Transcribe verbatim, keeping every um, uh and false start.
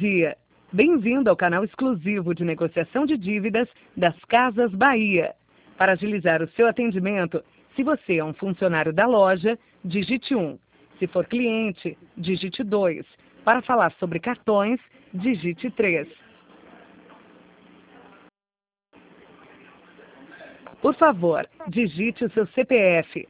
dia. Bem-vindo ao canal exclusivo de negociação de dívidas das Casas Bahia. Para agilizar o seu atendimento, se você é um funcionário da loja, digite um. Se for cliente, digite dois. Para falar sobre cartões, digite três. Por favor, digite o seu C P F.